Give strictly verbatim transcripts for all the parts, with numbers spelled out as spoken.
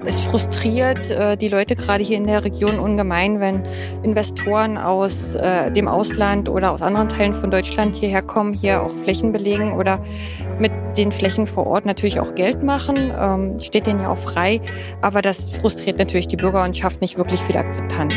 Es frustriert äh, die Leute gerade hier in der Region ungemein, wenn Investoren aus äh, dem Ausland oder aus anderen Teilen von Deutschland hierher kommen, hier auch Flächen belegen oder mit den Flächen vor Ort natürlich auch Geld machen. Ähm, steht denen ja auch frei. Aber das frustriert natürlich die Bürger und schafft nicht wirklich viel Akzeptanz.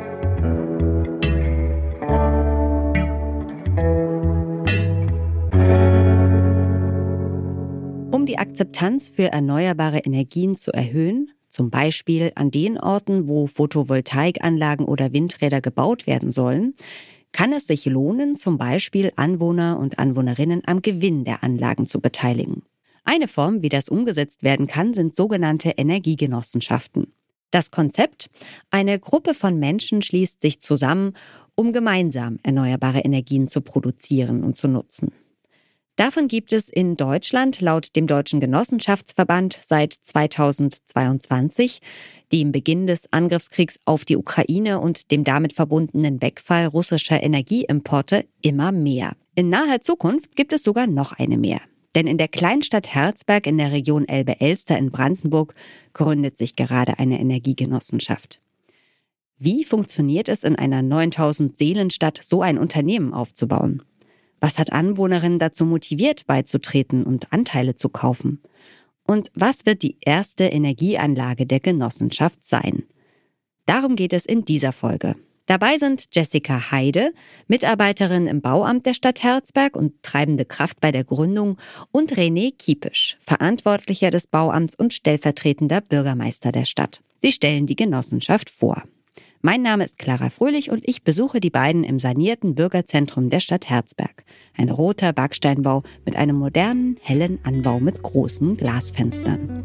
Um die Akzeptanz für erneuerbare Energien zu erhöhen, zum Beispiel an den Orten, wo Photovoltaikanlagen oder Windräder gebaut werden sollen, kann es sich lohnen, zum Beispiel Anwohner und Anwohnerinnen am Gewinn der Anlagen zu beteiligen. Eine Form, wie das umgesetzt werden kann, sind sogenannte Energiegenossenschaften. Das Konzept: Eine Gruppe von Menschen schließt sich zusammen, um gemeinsam erneuerbare Energien zu produzieren und zu nutzen. Davon gibt es in Deutschland laut dem Deutschen Genossenschaftsverband seit zweitausendzweiundzwanzig, dem Beginn des Angriffskriegs auf die Ukraine und dem damit verbundenen Wegfall russischer Energieimporte, immer mehr. In naher Zukunft gibt es sogar noch eine mehr. Denn in der Kleinstadt Herzberg in der Region Elbe-Elster in Brandenburg gründet sich gerade eine Energiegenossenschaft. Wie funktioniert es in einer neuntausend Seelenstadt, so ein Unternehmen aufzubauen? Was hat Anwohnerinnen dazu motiviert, beizutreten und Anteile zu kaufen? Und was wird die erste Energieanlage der Genossenschaft sein? Darum geht es in dieser Folge. Dabei sind Jessica Heide, Mitarbeiterin im Bauamt der Stadt Herzberg und treibende Kraft bei der Gründung, und René Kiepisch, Verantwortlicher des Bauamts und stellvertretender Bürgermeister der Stadt. Sie stellen die Genossenschaft vor. Mein Name ist Clara Fröhlich und ich besuche die beiden im sanierten Bürgerzentrum der Stadt Herzberg. Ein roter Backsteinbau mit einem modernen, hellen Anbau mit großen Glasfenstern.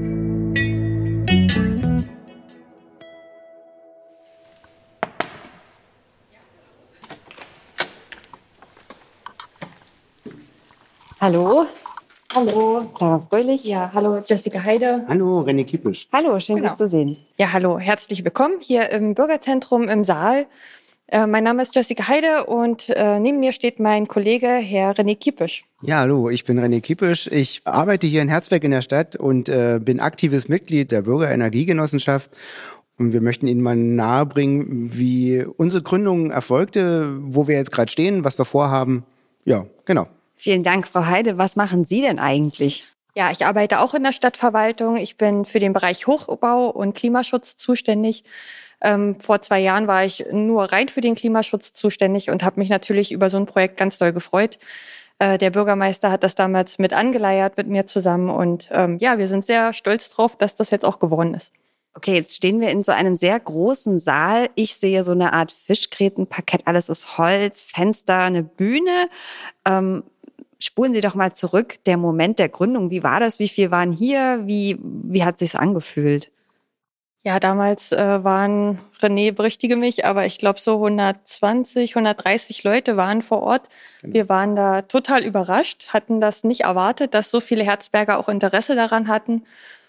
Hallo. Hallo. Clara Fröhlich. Ja, hallo Jessica Heide. Hallo, René Kiepisch. Hallo, schön, Genau. Sie zu sehen. Ja, hallo, herzlich willkommen hier im Bürgerzentrum im Saal. Äh, mein Name ist Jessica Heide und äh, neben mir steht mein Kollege, Herr René Kiepisch. Ja, hallo, ich bin René Kiepisch. Ich arbeite hier in Herzberg in der Stadt und äh, bin aktives Mitglied der Bürgerenergiegenossenschaft. Und wir möchten Ihnen mal nahebringen, wie unsere Gründung erfolgte, wo wir jetzt gerade stehen, was wir vorhaben. Ja, genau. Vielen Dank, Frau Heide. Was machen Sie denn eigentlich? Ja, ich arbeite auch in der Stadtverwaltung. Ich bin für den Bereich Hochbau und Klimaschutz zuständig. Ähm, vor zwei Jahren war ich nur rein für den Klimaschutz zuständig und habe mich natürlich über so ein Projekt ganz doll gefreut. Äh, der Bürgermeister hat das damals mit angeleiert mit mir zusammen und ähm, ja, wir sind sehr stolz drauf, dass das jetzt auch geworden ist. Okay, jetzt stehen wir in so einem sehr großen Saal. Ich sehe so eine Art Fischgrätenparkett. Alles ist Holz, Fenster, eine Bühne. Ähm, Spulen Sie doch mal zurück, der Moment der Gründung. Wie war das? Wie viel waren hier? Wie, wie hat sich's angefühlt? Ja, damals äh, waren, René berichtige mich, aber ich glaube so hundertzwanzig, hundertdreißig Leute waren vor Ort. Wir waren da total überrascht, hatten das nicht erwartet, dass so viele Herzberger auch Interesse daran hatten.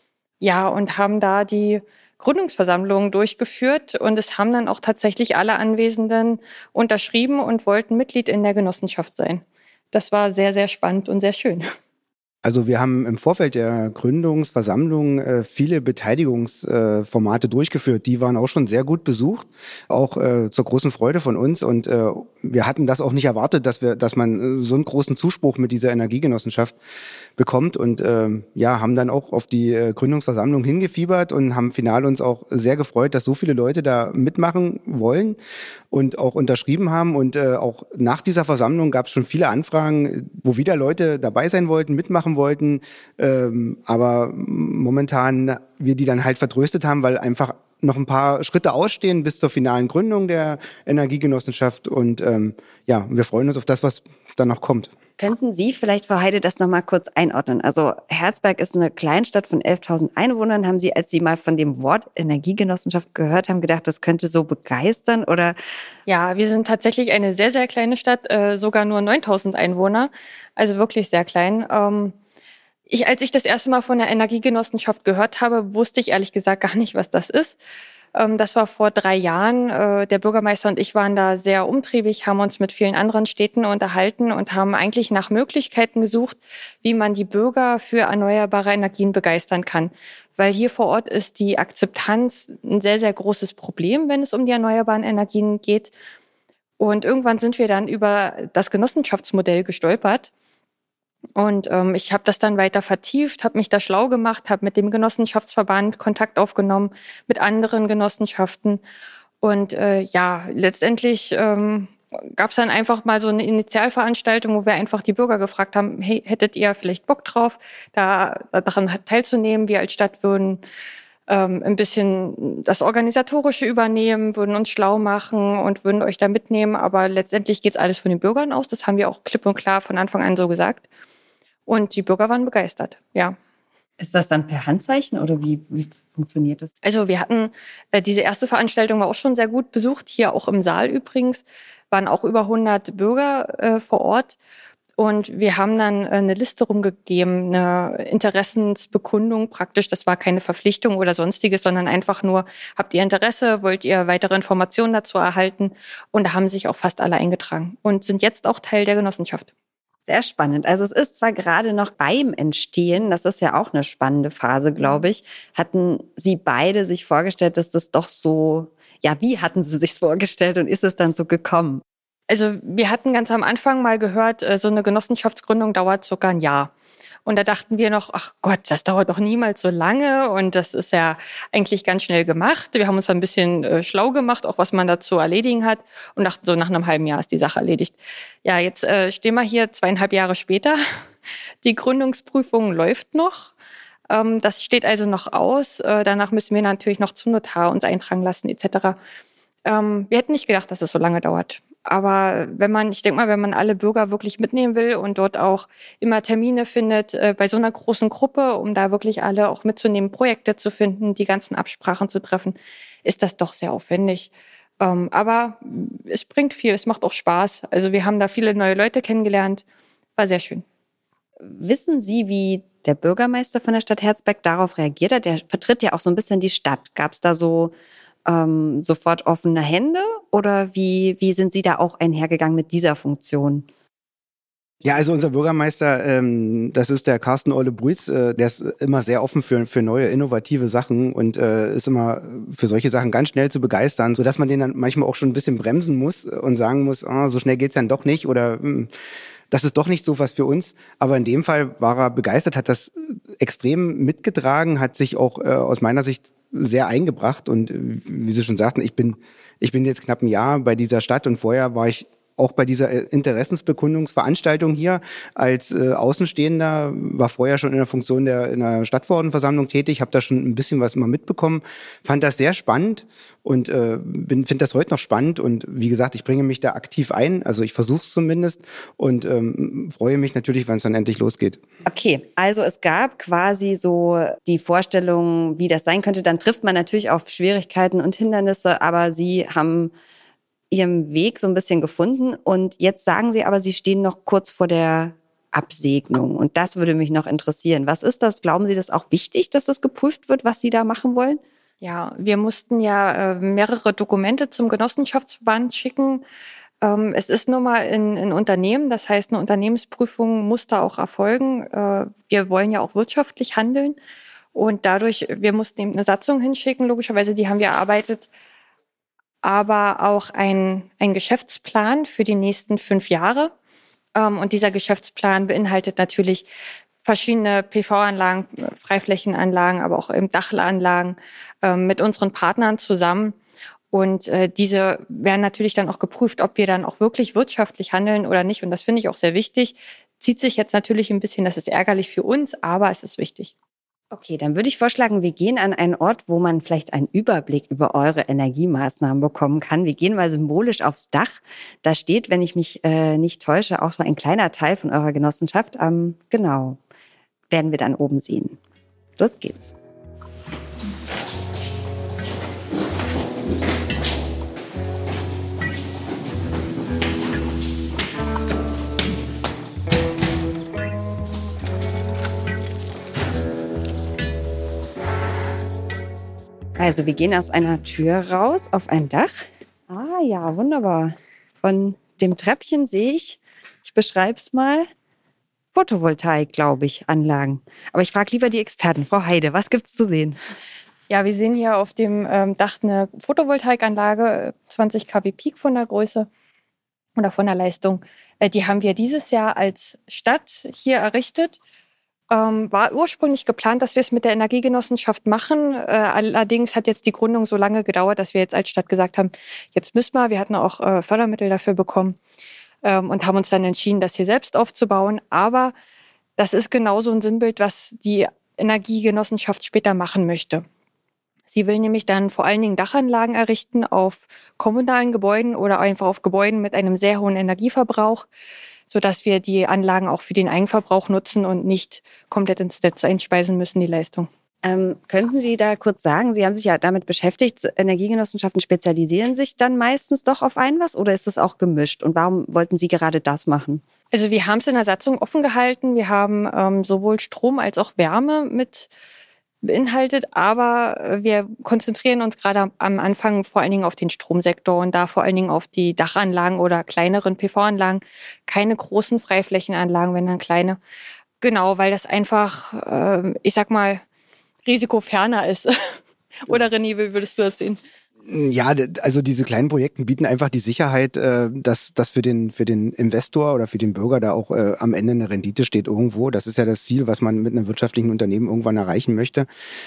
Ja, und haben da die Gründungsversammlung durchgeführt und es haben dann auch tatsächlich alle Anwesenden unterschrieben und wollten Mitglied in der Genossenschaft sein. Das war sehr, sehr spannend und sehr schön. Also wir haben im Vorfeld der Gründungsversammlung äh, viele Beteiligungsformate äh, durchgeführt. Die waren auch schon sehr gut besucht, auch äh, zur großen Freude von uns. Und äh, wir hatten das auch nicht erwartet, dass wir, dass man äh, so einen großen Zuspruch mit dieser Energiegenossenschaft bekommt. Und äh, ja, haben dann auch auf die äh, Gründungsversammlung hingefiebert und haben final uns auch sehr gefreut, dass so viele Leute da mitmachen wollen und auch unterschrieben haben. Und äh, auch nach dieser Versammlung gab es schon viele Anfragen, wo wieder Leute dabei sein wollten, mitmachen wollten, ähm, aber momentan wir die dann halt vertröstet haben, weil einfach noch ein paar Schritte ausstehen bis zur finalen Gründung der Energiegenossenschaft und ähm, ja, wir freuen uns auf das, was dann noch kommt. Könnten Sie vielleicht, Frau Heide, das nochmal kurz einordnen? Also Herzberg ist eine Kleinstadt von elftausend Einwohnern. Haben Sie, als Sie mal von dem Wort Energiegenossenschaft gehört haben, gedacht, das könnte so begeistern? Oder? Ja, wir sind tatsächlich eine sehr, sehr kleine Stadt, äh, sogar nur neuntausend Einwohner, also wirklich sehr klein. Ähm, ich, als ich das erste Mal von der Energiegenossenschaft gehört habe, wusste ich ehrlich gesagt gar nicht, was das ist. Ähm, das war vor drei Jahren. Äh, der Bürgermeister und ich waren da sehr umtriebig, haben uns mit vielen anderen Städten unterhalten und haben eigentlich nach Möglichkeiten gesucht, wie man die Bürger für erneuerbare Energien begeistern kann. Weil hier vor Ort ist die Akzeptanz ein sehr, sehr großes Problem, wenn es um die erneuerbaren Energien geht. Und irgendwann sind wir dann über das Genossenschaftsmodell gestolpert. Und ähm, ich habe das dann weiter vertieft, habe mich da schlau gemacht, habe mit dem Genossenschaftsverband Kontakt aufgenommen, mit anderen Genossenschaften. Und äh, ja, letztendlich ähm, gab es dann einfach mal so eine Initialveranstaltung, wo wir einfach die Bürger gefragt haben, hey, hättet ihr vielleicht Bock drauf, da daran teilzunehmen? Wir als Stadt würden ähm, ein bisschen das Organisatorische übernehmen, würden uns schlau machen und würden euch da mitnehmen. Aber letztendlich geht's alles von den Bürgern aus. Das haben wir auch klipp und klar von Anfang an so gesagt. Und die Bürger waren begeistert, ja. Ist das dann per Handzeichen oder wie, wie funktioniert das? Also wir hatten, äh, diese erste Veranstaltung war auch schon sehr gut besucht, hier auch im Saal übrigens, waren auch über hundert Bürger äh, vor Ort. Und wir haben dann äh, eine Liste rumgegeben, eine Interessensbekundung praktisch. Das war keine Verpflichtung oder sonstiges, sondern einfach nur, habt ihr Interesse, wollt ihr weitere Informationen dazu erhalten? Und da haben sich auch fast alle eingetragen und sind jetzt auch Teil der Genossenschaft. Sehr spannend. Also es ist zwar gerade noch beim Entstehen, das ist ja auch eine spannende Phase, glaube ich. Hatten Sie beide sich vorgestellt, dass das doch so, ja, wie hatten Sie sich's vorgestellt und ist es dann so gekommen? Also wir hatten ganz am Anfang mal gehört, so eine Genossenschaftsgründung dauert sogar ein Jahr. Und da dachten wir noch, ach Gott, das dauert doch niemals so lange und das ist ja eigentlich ganz schnell gemacht. Wir haben uns ein bisschen äh, schlau gemacht, auch was man dazu erledigen hat und dachten so, nach einem halben Jahr ist die Sache erledigt. Ja, jetzt äh, stehen wir hier zweieinhalb Jahre später. Die Gründungsprüfung läuft noch. Ähm, das steht also noch aus. Äh, danach müssen wir natürlich noch zum Notar uns eintragen lassen et cetera. Ähm, wir hätten nicht gedacht, dass es so lange dauert. Aber wenn man, ich denke mal, wenn man alle Bürger wirklich mitnehmen will und dort auch immer Termine findet, äh, bei so einer großen Gruppe, um da wirklich alle auch mitzunehmen, Projekte zu finden, die ganzen Absprachen zu treffen, ist das doch sehr aufwendig. Ähm, aber es bringt viel, es macht auch Spaß. Also wir haben da viele neue Leute kennengelernt. War sehr schön. Wissen Sie, wie der Bürgermeister von der Stadt Herzberg darauf reagiert hat? Der vertritt ja auch so ein bisschen die Stadt. Gab es da so Ähm, sofort offene Hände oder wie, wie sind Sie da auch einhergegangen mit dieser Funktion? Ja, also unser Bürgermeister, ähm, das ist der Carsten Orle-Bruitz, äh, der ist immer sehr offen für, für neue, innovative Sachen und äh, ist immer für solche Sachen ganz schnell zu begeistern, sodass man den dann manchmal auch schon ein bisschen bremsen muss und sagen muss, oh, so schnell geht's dann doch nicht oder mh, das ist doch nicht so was für uns. Aber in dem Fall war er begeistert, hat das extrem mitgetragen, hat sich auch äh, aus meiner Sicht sehr eingebracht und wie Sie schon sagten, ich bin ich bin jetzt knapp ein Jahr bei dieser Stadt und vorher war ich auch bei dieser Interessensbekundungsveranstaltung hier als äh, Außenstehender, war vorher schon in der Funktion der in der Stadtverordnetenversammlung tätig, habe da schon ein bisschen was mal mitbekommen, fand das sehr spannend und äh, bin finde das heute noch spannend und wie gesagt, ich bringe mich da aktiv ein, also ich versuche es zumindest und ähm, freue mich natürlich, wenn es dann endlich losgeht. Okay, also es gab quasi so die Vorstellung, wie das sein könnte, dann trifft man natürlich auf Schwierigkeiten und Hindernisse, aber Sie haben Ihren Weg so ein bisschen gefunden und jetzt sagen Sie aber, Sie stehen noch kurz vor der Absegnung und das würde mich noch interessieren. Was ist das? Glauben Sie, das ist auch wichtig, dass das geprüft wird, was Sie da machen wollen? Ja, wir mussten ja äh, mehrere Dokumente zum Genossenschaftsverband schicken. Ähm, es ist nun mal in, in Unternehmen, das heißt, eine Unternehmensprüfung muss da auch erfolgen. Äh, wir wollen ja auch wirtschaftlich handeln und dadurch, wir mussten eben eine Satzung hinschicken, logischerweise, die haben wir erarbeitet, aber auch ein, ein Geschäftsplan für die nächsten fünf Jahre. Ähm, und dieser Geschäftsplan beinhaltet natürlich verschiedene P V-Anlagen, Freiflächenanlagen, aber auch eben Dachanlagen äh, mit unseren Partnern zusammen. Und äh, diese werden natürlich dann auch geprüft, ob wir dann auch wirklich wirtschaftlich handeln oder nicht. Und das finde ich auch sehr wichtig. Zieht sich jetzt natürlich ein bisschen, das ist ärgerlich für uns, aber es ist wichtig. Okay, dann würde ich vorschlagen, wir gehen an einen Ort, wo man vielleicht einen Überblick über eure Energiemaßnahmen bekommen kann. Wir gehen mal symbolisch aufs Dach. Da steht, wenn ich mich äh, nicht täusche, auch so ein kleiner Teil von eurer Genossenschaft. Ähm, genau, werden wir dann oben sehen. Los geht's. Also wir gehen aus einer Tür raus auf ein Dach. Ah ja, wunderbar. Von dem Treppchen sehe ich, ich beschreibe es mal, Photovoltaik, glaube ich, Anlagen. Aber ich frage lieber die Experten. Frau Heide, was gibt's zu sehen? Ja, wir sehen hier auf dem ähm, Dach eine Photovoltaikanlage, zwanzig Kilowatt Peak von der Größe oder von der Leistung. Äh, die haben wir dieses Jahr als Stadt hier errichtet. Ähm, war ursprünglich geplant, dass wir es mit der Energiegenossenschaft machen. Äh, allerdings hat jetzt die Gründung so lange gedauert, dass wir jetzt als Stadt gesagt haben, jetzt müssen wir. Wir hatten auch äh, Fördermittel dafür bekommen ähm, und haben uns dann entschieden, das hier selbst aufzubauen. Aber das ist genauso ein Sinnbild, was die Energiegenossenschaft später machen möchte. Sie will nämlich dann vor allen Dingen Dachanlagen errichten auf kommunalen Gebäuden oder einfach auf Gebäuden mit einem sehr hohen Energieverbrauch, sodass wir die Anlagen auch für den Eigenverbrauch nutzen und nicht komplett ins Netz einspeisen müssen, die Leistung. Ähm, könnten Sie da kurz sagen, Sie haben sich ja damit beschäftigt, Energiegenossenschaften spezialisieren sich dann meistens doch auf ein was oder ist es auch gemischt? Und warum wollten Sie gerade das machen? Also wir haben es in der Satzung offen gehalten. Wir haben ähm, sowohl Strom als auch Wärme mit beinhaltet, aber wir konzentrieren uns gerade am Anfang vor allen Dingen auf den Stromsektor und da vor allen Dingen auf die Dachanlagen oder kleineren P V-Anlagen, keine großen Freiflächenanlagen, wenn dann kleine. Genau, weil das einfach, äh, ich sag mal, risikoferner ist. Oder René, wie würdest du das sehen? Ja, also diese kleinen Projekte bieten einfach die Sicherheit, dass, dass für den, für den Investor oder für den Bürger da auch äh, am Ende eine Rendite steht irgendwo. Das ist ja das Ziel, was man mit einem wirtschaftlichen Unternehmen irgendwann erreichen möchte.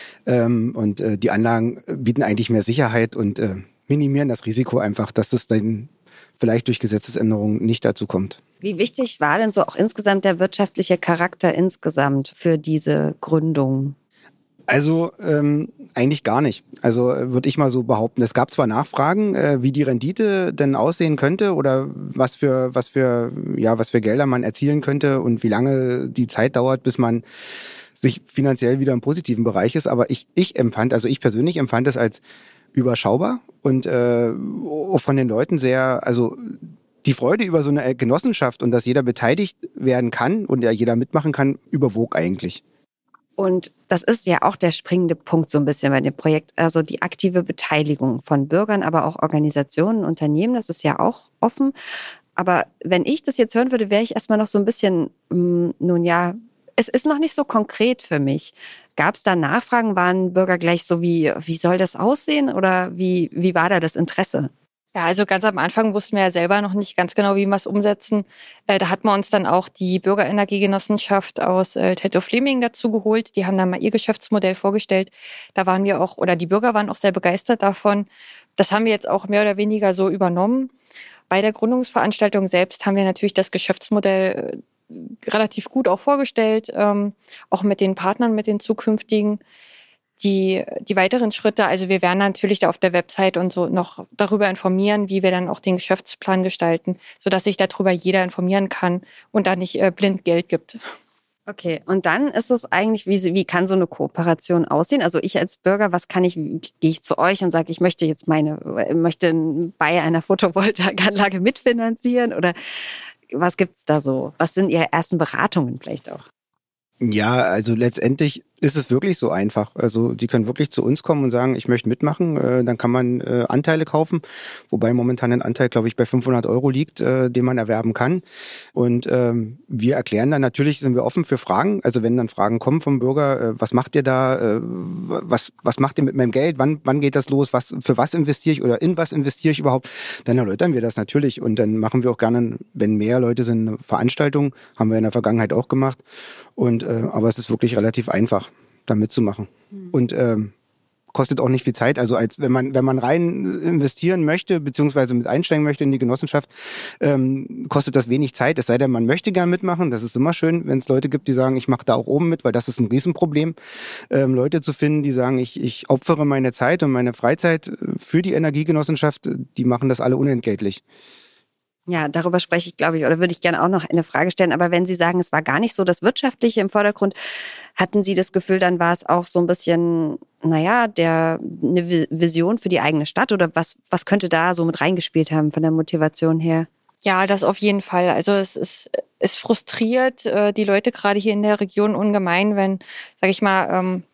Ähm, und äh, die Anlagen bieten eigentlich mehr Sicherheit und äh, minimieren das Risiko einfach, dass es dann vielleicht durch Gesetzesänderungen nicht dazu kommt. Wie wichtig war denn so auch insgesamt der wirtschaftliche Charakter insgesamt für diese Gründung? Also ähm, eigentlich gar nicht. Also würde ich mal so behaupten. Es gab zwar Nachfragen, äh, wie die Rendite denn aussehen könnte oder was für was für ja was für Gelder man erzielen könnte und wie lange die Zeit dauert, bis man sich finanziell wieder im positiven Bereich ist. Aber ich ich empfand, also ich persönlich empfand es als überschaubar und äh, von den Leuten sehr, also die Freude über so eine Genossenschaft und dass jeder beteiligt werden kann und ja jeder mitmachen kann, überwog eigentlich. Und das ist ja auch der springende Punkt so ein bisschen bei dem Projekt. Also die aktive Beteiligung von Bürgern, aber auch Organisationen, Unternehmen, das ist ja auch offen. Aber wenn ich das jetzt hören würde, wäre ich erstmal noch so ein bisschen, mh, nun ja, es ist noch nicht so konkret für mich. Gab es da Nachfragen? Waren Bürger gleich so wie, wie soll das aussehen? Oder wie, wie war da das Interesse? Ja, also ganz am Anfang wussten wir ja selber noch nicht ganz genau, wie wir es umsetzen. Äh, da hat man uns dann auch die Bürgerenergiegenossenschaft aus äh, Teltow-Fleming dazu geholt. Die haben dann mal ihr Geschäftsmodell vorgestellt. Da waren wir auch, oder die Bürger waren auch sehr begeistert davon. Das haben wir jetzt auch mehr oder weniger so übernommen. Bei der Gründungsveranstaltung selbst haben wir natürlich das Geschäftsmodell äh, relativ gut auch vorgestellt, ähm, auch mit den Partnern, mit den zukünftigen. Die, die weiteren Schritte, also wir werden natürlich da auf der Website und so noch darüber informieren, wie wir dann auch den Geschäftsplan gestalten, sodass sich darüber jeder informieren kann und da nicht äh, blind Geld gibt. Okay, und dann ist es eigentlich, wie, wie kann so eine Kooperation aussehen? Also ich als Bürger, was kann ich, gehe ich zu euch und sage, ich möchte jetzt meine, möchte bei einer Photovoltaikanlage mitfinanzieren oder was gibt's da so? Was sind Ihre ersten Beratungen vielleicht auch? Ja, also letztendlich ist es wirklich so einfach. Also die können wirklich zu uns kommen und sagen, ich möchte mitmachen. Äh, dann kann man äh, Anteile kaufen, wobei momentan ein Anteil, glaube ich, bei fünfhundert Euro liegt, äh, den man erwerben kann. Und ähm, wir erklären dann, natürlich sind wir offen für Fragen. Also wenn dann Fragen kommen vom Bürger, äh, was macht ihr da, äh, was was macht ihr mit meinem Geld, wann wann geht das los, was für was investiere ich oder in was investiere ich überhaupt, dann erläutern wir das natürlich. Und dann machen wir auch gerne, wenn mehr Leute sind, eine Veranstaltung, haben wir in der Vergangenheit auch gemacht. Und äh, aber es ist wirklich relativ einfach, da mitzumachen. Mhm. Und ähm, kostet auch nicht viel Zeit. Also als wenn man wenn man rein investieren möchte beziehungsweise mit einsteigen möchte in die Genossenschaft, ähm, kostet das wenig Zeit. Es sei denn, man möchte gern mitmachen. Das ist immer schön, wenn es Leute gibt, die sagen, ich mache da auch oben mit, weil das ist ein Riesenproblem, ähm, Leute zu finden, die sagen, ich ich opfere meine Zeit und meine Freizeit für die Energiegenossenschaft. Die machen das alle unentgeltlich. Ja, darüber spreche ich, glaube ich, oder würde ich gerne auch noch eine Frage stellen. Aber wenn Sie sagen, es war gar nicht so das Wirtschaftliche im Vordergrund, hatten Sie das Gefühl, dann war es auch so ein bisschen, naja, der, eine Vision für die eigene Stadt oder was, was könnte da so mit reingespielt haben von der Motivation her? Ja, das auf jeden Fall. Also es ist, es frustriert äh, die Leute gerade hier in der Region ungemein, wenn, sage ich mal, ähm,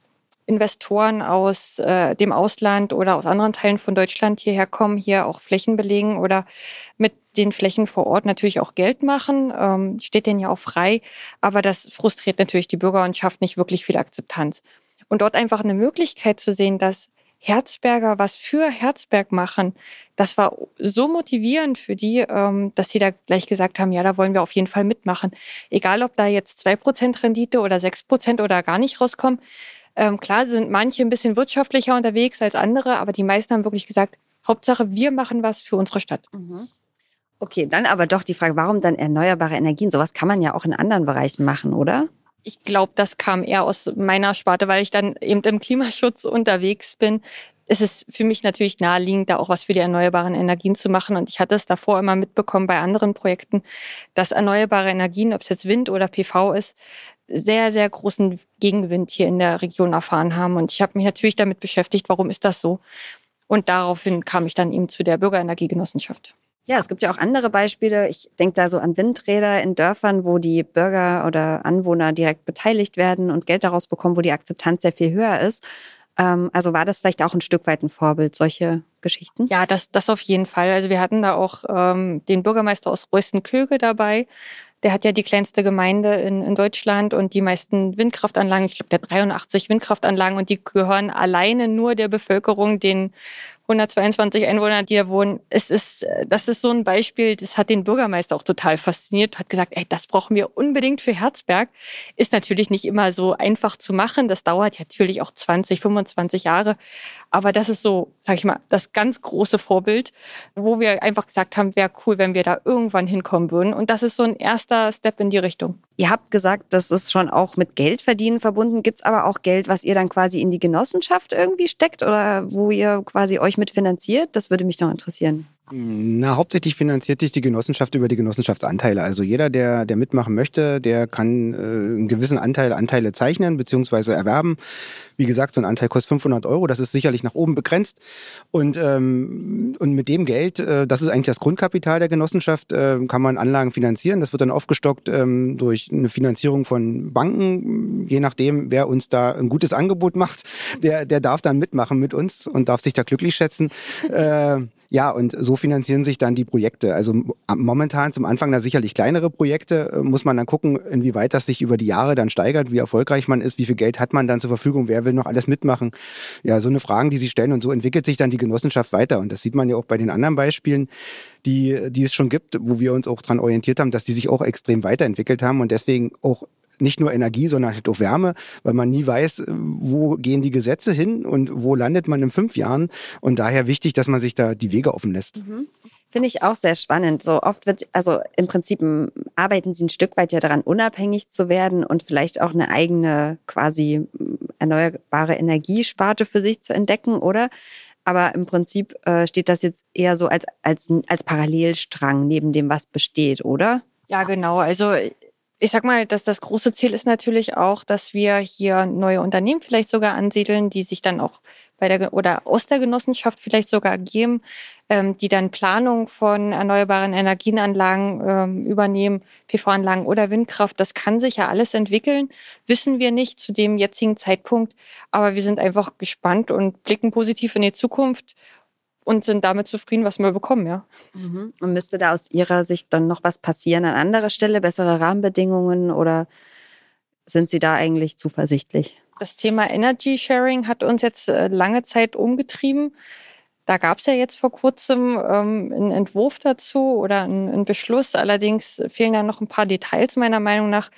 Investoren aus äh, dem Ausland oder aus anderen Teilen von Deutschland hierher kommen, hier auch Flächen belegen oder mit den Flächen vor Ort natürlich auch Geld machen. Ähm, steht denen ja auch frei. Aber das frustriert natürlich die Bürger und schafft nicht wirklich viel Akzeptanz. Und dort einfach eine Möglichkeit zu sehen, dass Herzberger was für Herzberg machen, das war so motivierend für die, dass sie da gleich gesagt haben, ja, da wollen wir auf jeden Fall mitmachen. Egal, ob da jetzt zwei Prozent Rendite oder sechs Prozent oder gar nicht rauskommen. Ähm, klar sind manche ein bisschen wirtschaftlicher unterwegs als andere, aber die meisten haben wirklich gesagt, Hauptsache, wir machen was für unsere Stadt. Mhm. Okay, dann aber doch die Frage, warum dann erneuerbare Energien? Sowas kann man ja auch in anderen Bereichen machen, oder? Ich glaube, das kam eher aus meiner Sparte, weil ich dann eben im Klimaschutz unterwegs bin. Es ist für mich natürlich naheliegend, da auch was für die erneuerbaren Energien zu machen. Und ich hatte es davor immer mitbekommen bei anderen Projekten, dass erneuerbare Energien, ob es jetzt Wind oder P V ist, sehr, sehr großen Gegenwind hier in der Region erfahren haben. Und ich habe mich natürlich damit beschäftigt, warum ist das so? Und daraufhin kam ich dann eben zu der Bürgerenergiegenossenschaft. Ja, es gibt ja auch andere Beispiele. Ich denke da so an Windräder in Dörfern, wo die Bürger oder Anwohner direkt beteiligt werden und Geld daraus bekommen, wo die Akzeptanz sehr viel höher ist. Ähm, also war das vielleicht auch ein Stück weit ein Vorbild, solche Geschichten? Ja, das, das auf jeden Fall. Also wir hatten da auch ähm, den Bürgermeister aus Reußen-Köge dabei. Der hat ja die kleinste Gemeinde in, in Deutschland und die meisten Windkraftanlagen. Ich glaube, der hat dreiundachtzig Windkraftanlagen und die gehören alleine nur der Bevölkerung, den hundertzweiundzwanzig Einwohner, die da wohnen. Es ist, das ist so ein Beispiel, das hat den Bürgermeister auch total fasziniert, hat gesagt, ey, das brauchen wir unbedingt für Herzberg. Ist natürlich nicht immer so einfach zu machen. Das dauert natürlich auch zwanzig, fünfundzwanzig Jahre. Aber das ist so, sag ich mal, das ganz große Vorbild, wo wir einfach gesagt haben, wäre cool, wenn wir da irgendwann hinkommen würden. Und das ist so ein erster Step in die Richtung. Ihr habt gesagt, das ist schon auch mit Geldverdienen verbunden. Gibt's aber auch Geld, was ihr dann quasi in die Genossenschaft irgendwie steckt oder wo ihr quasi euch mitfinanziert? Das würde mich noch interessieren. Na, hauptsächlich finanziert sich die Genossenschaft über die Genossenschaftsanteile. Also jeder, der, der mitmachen möchte, der kann äh, einen gewissen Anteil Anteile zeichnen bzw. erwerben. Wie gesagt, so ein Anteil kostet fünfhundert Euro. Das ist sicherlich nach oben begrenzt. Und, ähm, und mit dem Geld, äh, das ist eigentlich das Grundkapital der Genossenschaft, äh, kann man Anlagen finanzieren. Das wird dann aufgestockt ähm, durch eine Finanzierung von Banken. Je nachdem, wer uns da ein gutes Angebot macht, der, der darf dann mitmachen mit uns und darf sich da glücklich schätzen. äh, Ja, und so finanzieren sich dann die Projekte. Also momentan zum Anfang da sicherlich kleinere Projekte, muss man dann gucken, inwieweit das sich über die Jahre dann steigert, wie erfolgreich man ist, wie viel Geld hat man dann zur Verfügung, wer will noch alles mitmachen. Ja, so eine Fragen, die sich stellen, und so entwickelt sich dann die Genossenschaft weiter. Und das sieht man ja auch bei den anderen Beispielen, die, die es schon gibt, wo wir uns auch dran orientiert haben, dass die sich auch extrem weiterentwickelt haben und deswegen auch nicht nur Energie, sondern halt auch Wärme, weil man nie weiß, wo gehen die Gesetze hin und wo landet man in fünf Jahren. Und daher wichtig, dass man sich da die Wege offen lässt. Mhm. Finde ich auch sehr spannend. So oft wird, also im Prinzip arbeiten sie ein Stück weit ja daran, unabhängig zu werden und vielleicht auch eine eigene quasi erneuerbare Energiesparte für sich zu entdecken, oder? Aber im Prinzip äh, steht das jetzt eher so als, als, als Parallelstrang neben dem, was besteht, oder? Ja, genau. Also ich sag mal, dass das große Ziel ist natürlich auch, dass wir hier neue Unternehmen vielleicht sogar ansiedeln, die sich dann auch bei der oder aus der Genossenschaft vielleicht sogar ergeben, ähm, die dann Planung von erneuerbaren Energienanlagen ähm, übernehmen, P V-Anlagen oder Windkraft. Das kann sich ja alles entwickeln, wissen wir nicht zu dem jetzigen Zeitpunkt, aber wir sind einfach gespannt und blicken positiv in die Zukunft und sind damit zufrieden, was wir bekommen, ja. Mhm. Und müsste da aus Ihrer Sicht dann noch was passieren an anderer Stelle, bessere Rahmenbedingungen, oder sind Sie da eigentlich zuversichtlich? Das Thema Energy Sharing hat uns jetzt lange Zeit umgetrieben. Da gab es ja jetzt vor kurzem ähm, einen Entwurf dazu oder einen, einen Beschluss. Allerdings fehlen da noch ein paar Details meiner Meinung nach.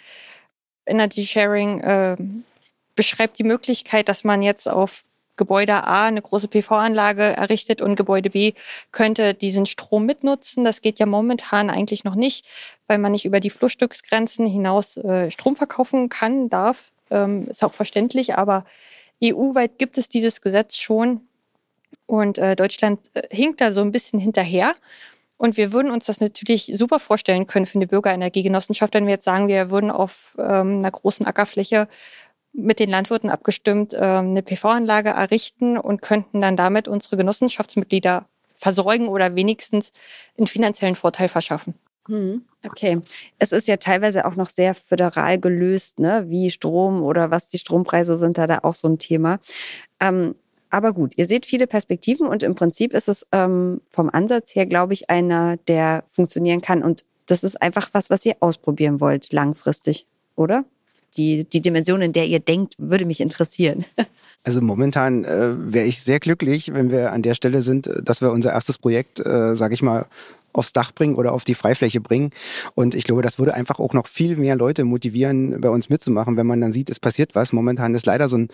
Energy Sharing äh, beschreibt die Möglichkeit, dass man jetzt auf Gebäude A eine große P V-Anlage errichtet und Gebäude B könnte diesen Strom mitnutzen. Das geht ja momentan eigentlich noch nicht, weil man nicht über die Flussstücksgrenzen hinaus äh, Strom verkaufen kann, darf. Ähm, ist auch verständlich, aber E U-weit gibt es dieses Gesetz schon und äh, Deutschland äh, hinkt da so ein bisschen hinterher. Und wir würden uns das natürlich super vorstellen können für eine Bürgerenergiegenossenschaft, wenn wir jetzt sagen, wir würden auf ähm, einer großen Ackerfläche mit den Landwirten abgestimmt eine P V-Anlage errichten und könnten dann damit unsere Genossenschaftsmitglieder versorgen oder wenigstens einen finanziellen Vorteil verschaffen. Okay. Es ist ja teilweise auch noch sehr föderal gelöst, ne? Wie Strom oder was die Strompreise sind, da, da auch so ein Thema. Ähm, aber gut, ihr seht viele Perspektiven und im Prinzip ist es ähm, vom Ansatz her, glaube ich, einer, der funktionieren kann. Und das ist einfach was, was ihr ausprobieren wollt, langfristig, oder? Die, die Dimension, in der ihr denkt, würde mich interessieren. Also momentan äh, wäre ich sehr glücklich, wenn wir an der Stelle sind, dass wir unser erstes Projekt, äh, sage ich mal, aufs Dach bringen oder auf die Freifläche bringen. Und ich glaube, das würde einfach auch noch viel mehr Leute motivieren, bei uns mitzumachen, wenn man dann sieht, es passiert was. Momentan ist leider so, ein,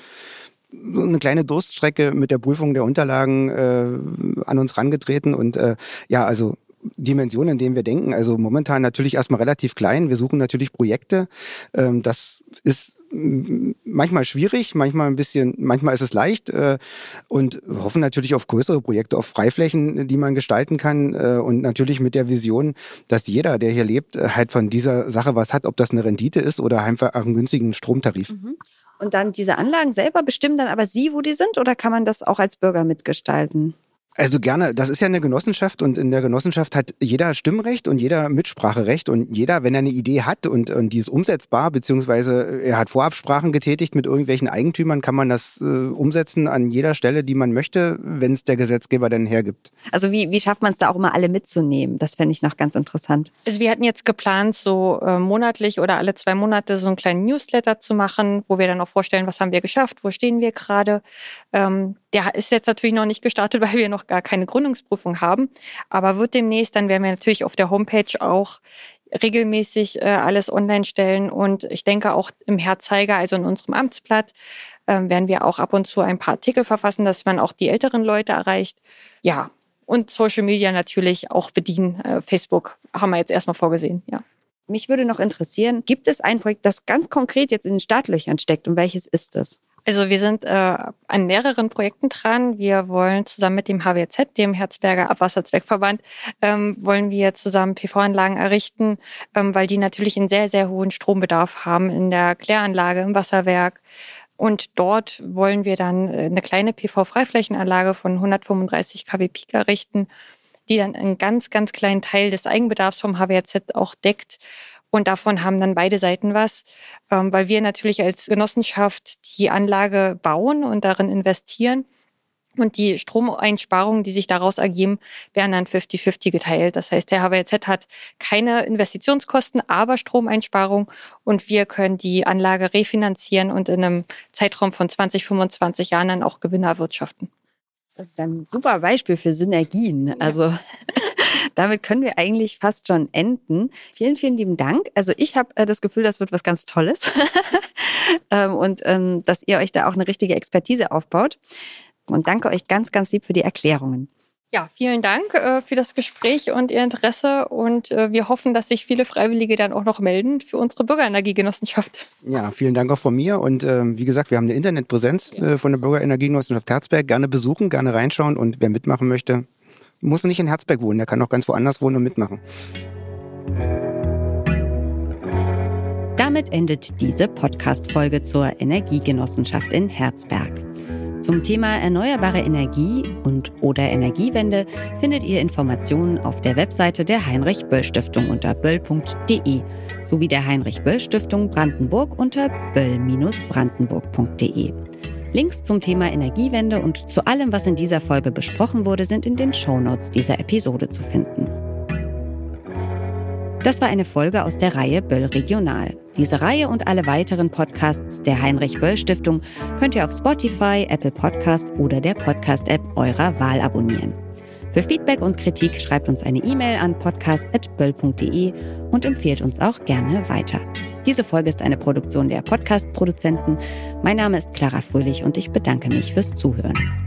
so eine kleine Durststrecke mit der Prüfung der Unterlagen äh, an uns rangetreten. Und äh, ja, also Dimensionen, in denen wir denken. Also momentan natürlich erstmal relativ klein. Wir suchen natürlich Projekte. Ähm, das ist manchmal schwierig, manchmal ein bisschen, manchmal ist es leicht äh, und hoffen natürlich auf größere Projekte, auf Freiflächen, die man gestalten kann äh, und natürlich mit der Vision, dass jeder, der hier lebt, halt von dieser Sache was hat, ob das eine Rendite ist oder einfach einen günstigen Stromtarif. Mhm. Und dann diese Anlagen selber bestimmen dann aber Sie, wo die sind, oder kann man das auch als Bürger mitgestalten? Also gerne, das ist ja eine Genossenschaft und in der Genossenschaft hat jeder Stimmrecht und jeder Mitspracherecht und jeder, wenn er eine Idee hat und, und die ist umsetzbar, beziehungsweise er hat Vorabsprachen getätigt mit irgendwelchen Eigentümern, kann man das äh, umsetzen an jeder Stelle, die man möchte, wenn es der Gesetzgeber denn hergibt. Also wie, wie schafft man es da auch immer alle mitzunehmen? Das fände ich noch ganz interessant. Also wir hatten jetzt geplant, so äh, monatlich oder alle zwei Monate so einen kleinen Newsletter zu machen, wo wir dann auch vorstellen, was haben wir geschafft, wo stehen wir gerade. Ähm, der ist jetzt natürlich noch nicht gestartet, weil wir noch gar keine Gründungsprüfung haben, aber wird demnächst, dann werden wir natürlich auf der Homepage auch regelmäßig äh, alles online stellen und ich denke auch im Herzzeiger, also in unserem Amtsblatt, äh, werden wir auch ab und zu ein paar Artikel verfassen, dass man auch die älteren Leute erreicht. Ja, und Social Media natürlich auch bedienen. Äh, Facebook haben wir jetzt erstmal vorgesehen, ja. Mich würde noch interessieren, gibt es ein Projekt, das ganz konkret jetzt in den Startlöchern steckt und welches ist es? Also wir sind äh, an mehreren Projekten dran. Wir wollen zusammen mit dem H W Z, dem Herzberger Abwasserzweckverband, ähm, wollen wir zusammen P V-Anlagen errichten, ähm, weil die natürlich einen sehr, sehr hohen Strombedarf haben in der Kläranlage, im Wasserwerk. Und dort wollen wir dann eine kleine P V-Freiflächenanlage von hundertfünfunddreißig Kilowatt Peak errichten, die dann einen ganz, ganz kleinen Teil des Eigenbedarfs vom H W Z auch deckt. Und davon haben dann beide Seiten was, ähm, weil wir natürlich als Genossenschaft die Anlage bauen und darin investieren. Und die Stromeinsparungen, die sich daraus ergeben, werden dann fünfzig fünfzig geteilt. Das heißt, der H W Z hat keine Investitionskosten, aber Stromeinsparung. Und wir können die Anlage refinanzieren und in einem Zeitraum von zwanzig, fünfundzwanzig Jahren dann auch Gewinne erwirtschaften. Das ist ein super Beispiel für Synergien. Also damit können wir eigentlich fast schon enden. Vielen, vielen lieben Dank. Also ich habe äh, das Gefühl, das wird was ganz Tolles ähm, und ähm, dass ihr euch da auch eine richtige Expertise aufbaut. Und danke euch ganz, ganz lieb für die Erklärungen. Ja, vielen Dank äh, für das Gespräch und Ihr Interesse und äh, wir hoffen, dass sich viele Freiwillige dann auch noch melden für unsere Bürgerenergiegenossenschaft. Ja, vielen Dank auch von mir und äh, wie gesagt, wir haben eine Internetpräsenz äh, von der Bürgerenergiegenossenschaft Herzberg. Gerne besuchen, gerne reinschauen und wer mitmachen möchte, muss nicht in Herzberg wohnen, der kann auch ganz woanders wohnen und mitmachen. Damit endet diese Podcast-Folge zur Energiegenossenschaft in Herzberg. Zum Thema erneuerbare Energie und oder Energiewende findet ihr Informationen auf der Webseite der Heinrich-Böll-Stiftung unter böll punkt de sowie der Heinrich-Böll-Stiftung Brandenburg unter böll Bindestrich brandenburg punkt de. Links zum Thema Energiewende und zu allem, was in dieser Folge besprochen wurde, sind in den Shownotes dieser Episode zu finden. Das war eine Folge aus der Reihe Böll Regional. Diese Reihe und alle weiteren Podcasts der Heinrich-Böll-Stiftung könnt ihr auf Spotify, Apple Podcast oder der Podcast-App eurer Wahl abonnieren. Für Feedback und Kritik schreibt uns eine E-Mail an podcast at böll punkt de und empfehlt uns auch gerne weiter. Diese Folge ist eine Produktion der Podcast-Produzenten. Mein Name ist Clara Fröhlich und ich bedanke mich fürs Zuhören.